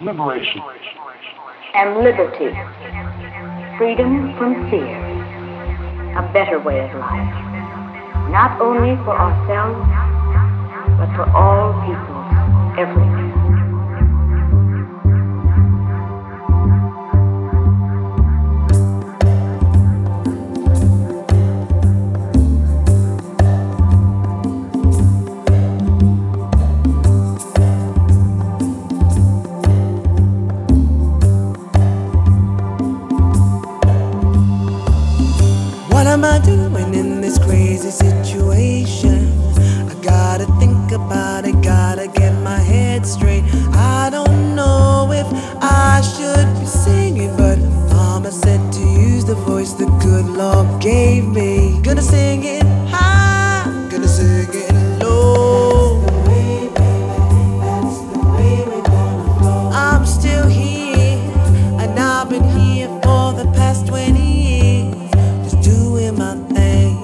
liberation, and liberty, freedom from fear, a better way of life, not only for ourselves, but for all peoples everywhere. What am I doing in this crazy situation? I gotta think about it, gotta get my head straight. I don't know if I should be singing, but Mama said to use the voice the good Lord gave me. Gonna sing it high, gonna sing it low. That's the way we're gonna flow. I'm still here, and I've been here for the past 20 years, just doing my thing.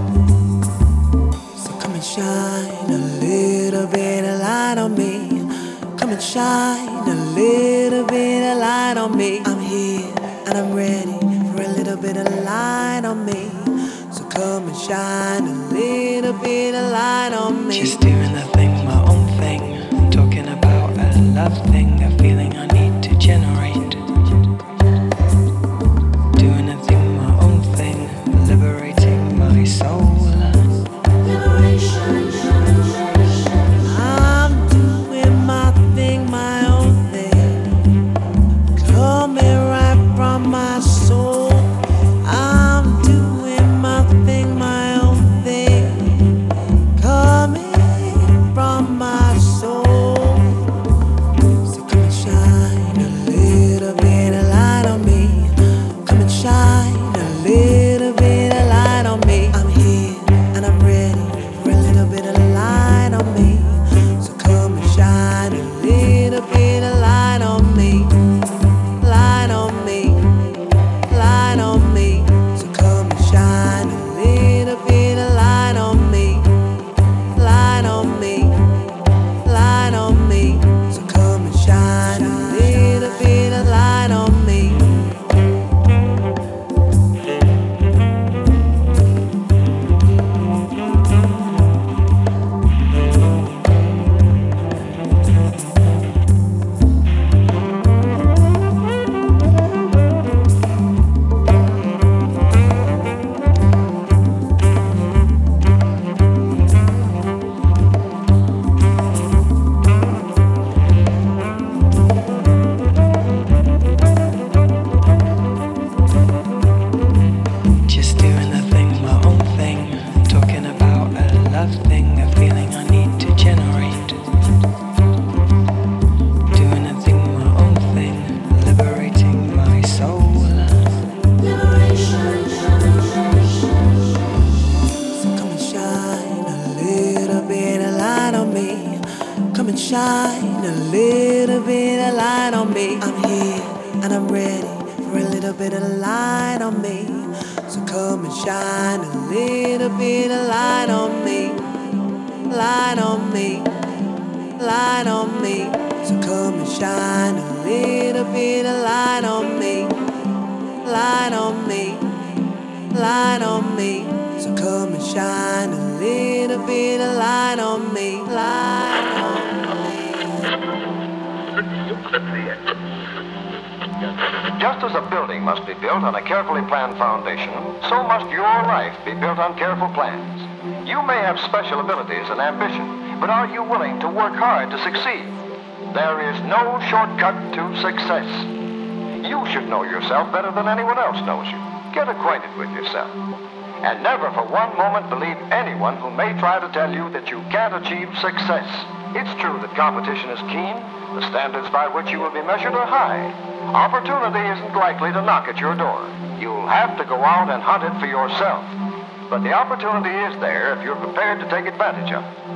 So come and shine a little bit of light on me. Come and shine a little bit of light on me. I'm here and I'm ready for a little bit of light on me. So come and shine a little bit of light on me. Just doing a thing, my own thing. Talking about a love thing, a feeling I need to generate. Doing a thing, my own thing. Liberating my soul. I'm doing my thing, my own thing, coming right from my soul. I'm doing my thing, my own thing, coming from my soul. So come and shine a little bit of light on me. Come and shine a little bit of light on me. I'm here and I'm ready for a little bit of light on me. So come and shine a little bit of light on me. Light on me, light on me. So come and shine a little bit of light on me. Light on me, light on me. So come and shine a little bit of light on me. Just doing a thing, my own thing. Talking about a love thing, a feeling I need to generate. Doing a thing, my own thing. Liberating my soul. So come and shine a little bit of light on me. Come and shine a little bit of light on me. I'm here and I'm ready for a little bit of light on me. So come and shine a little bit of light on me. Light on me, light on me. So come and shine a little bit of light on me. Light on me, light on me. So come and shine a little bit of light on me. Light on me. Just as a building must be built on a carefully planned foundation, so must your life be built on careful plans. You may have special abilities and ambition, but are you willing to work hard to succeed? There is no shortcut to success. You should know yourself better than anyone else knows you. Get acquainted with yourself. And never for one moment believe anyone who may try to tell you that you can't achieve success. It's true that competition is keen. The standards by which you will be measured are high. Opportunity isn't likely to knock at your door. You'll have to go out and hunt it for yourself. But the opportunity is there if you're prepared to take advantage of it.